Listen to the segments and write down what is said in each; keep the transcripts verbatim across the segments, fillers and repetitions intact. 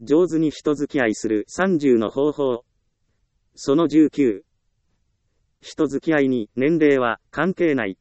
上手に人付き合いするさんじゅうの方法。そのじゅうきゅう。人付き合いに年齢は関係ない。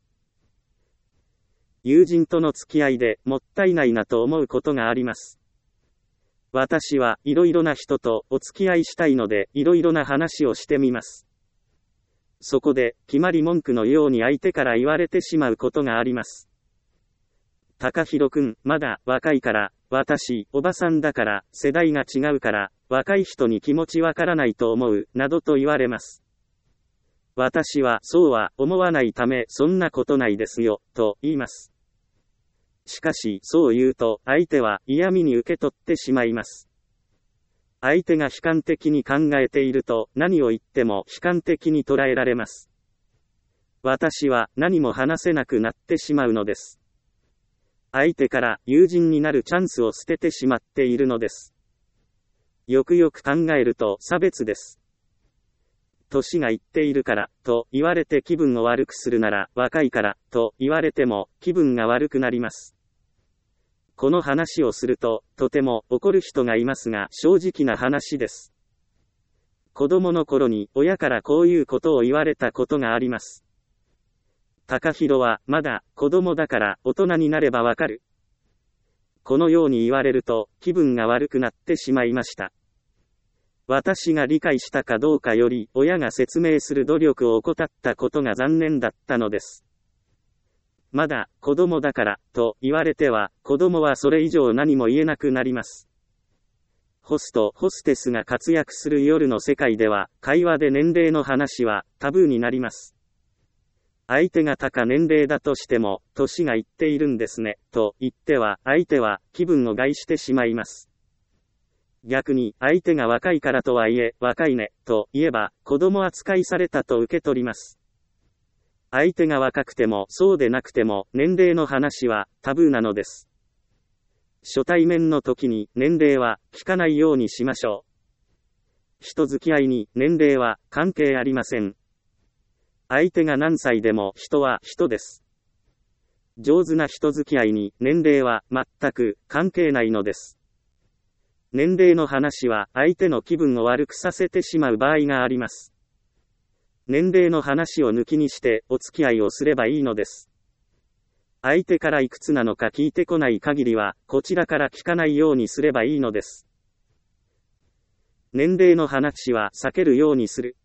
友人との付き合いでもったいないなと思うことがあります。私はいろいろな人とお付き合いしたいのでいろいろな話をしてみます。そこで決まり文句のように相手から言われてしまうことがあります。高弘くん、まだ若いから、私、おばさんだから、世代が違うから、若い人に気持ちわからないと思う、などと言われます。私はそうは思わないため、そんなことないですよ、と言います。しかし、そう言うと、相手は嫌味に受け取ってしまいます。相手が悲観的に考えていると、何を言っても悲観的に捉えられます。私は何も話せなくなってしまうのです。相手から友人になるチャンスを捨ててしまっているのです。よくよく考えると差別です。年がいっているから、と言われて気分を悪くするなら、若いから、と言われても気分が悪くなります。この話をすると、とても怒る人がいますが、正直な話です。子供の頃に親からこういうことを言われたことがあります。高弘はまだ子供だから大人になればわかる。このように言われると気分が悪くなってしまいました。私が理解したかどうかより親が説明する努力を怠ったことが残念だったのです。まだ子供だからと言われては子供はそれ以上何も言えなくなります。ホスト・ホステスが活躍する夜の世界では会話で年齢の話はタブーになります。相手が高年齢だとしても、年がいっているんですね、と言っては、相手は気分を害してしまいます。逆に、相手が若いからとはいえ、若いね、と言えば、子供扱いされたと受け取ります。相手が若くても、そうでなくても、年齢の話はタブーなのです。初対面の時に、年齢は聞かないようにしましょう。人付き合いに、年齢は関係ありません。相手が何歳でも人は人です。上手な人付き合いに年齢は全く関係ないのです。年齢の話は相手の気分を悪くさせてしまう場合があります。年齢の話を抜きにしてお付き合いをすればいいのです。相手からいくつなのか聞いてこない限りはこちらから聞かないようにすればいいのです。年齢の話は避けるようにする。